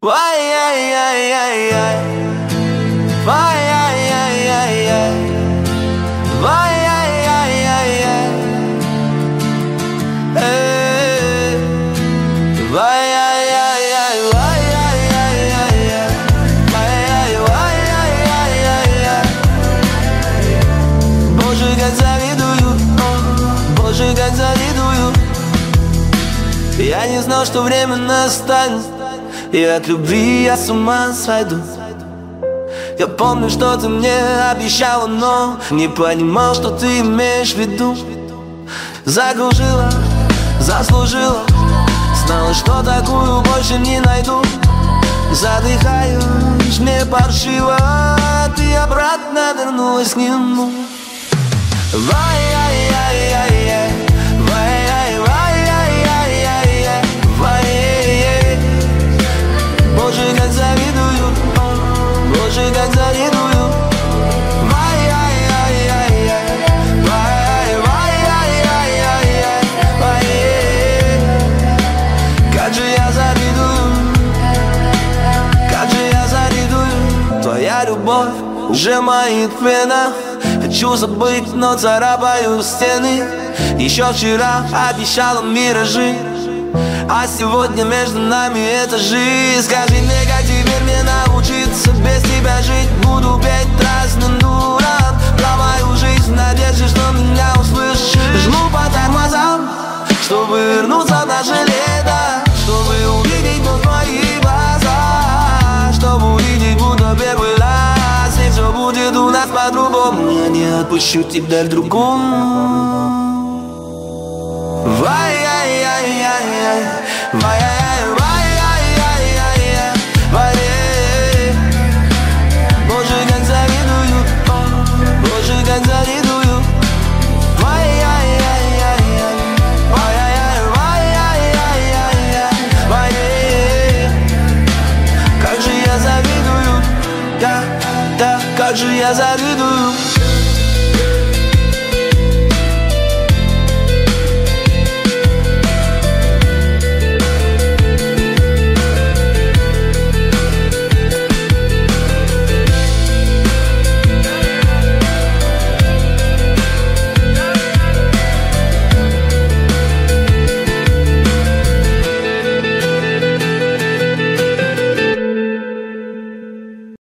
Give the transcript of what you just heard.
Вай-яй-яй-яй-яй, вай-яй-яй-яй-яй, вай-яй-яй-яй-яй, вай-яй-яй-яй, вай-яй-яй-яй-яй, вай-яй-яй-яй-яй. Боже, как завидую, Боже, как завидую. Я не знал, что время настанет, и от любви я с ума сойду. Я помню, что ты мне обещала, но не понимал, что ты имеешь в виду. Закружила, заслужила, знала, что такую больше не найду. Задыхаюсь, мне паршиво, ты обратно вернулась к нему. Вай-яй-яй-яй-яй, вай-яй-яй-яй-яй, вай-яй-яй. Боже, как завидую, Боже, как завидую. Вай-яй-яй-яй-яй, вай-яй-яй-яй-яй, вай-яй. Как же я завидую, как же я завидую. Твоя любовь уже в моих венах. Хочу забыть, но царапаю стены. Еще вчера обещала миражи, а сегодня между нами это жизнь. Скажи мне, как теперь мне научиться без тебя жить? Буду петь разным дурам про мою жизнь в надежде, что меня услышишь. Жму по тормозам, чтобы вернуться в наше лето, чтобы увидеть в твои глаза, чтобы увидеть, будто первый раз. И все будет у нас по-другому. Я не отпущу тебя в другом. Вай-яй-яй-яй-яй, вай-яй-яй-яй-яй, вай-яй. Боже, как завидую, Боже, как завидую. Вай-яй-яй-яй-яй, вай-яй-яй-яй-яй, вай-яй. Как же я завидую, да, как же я завидую.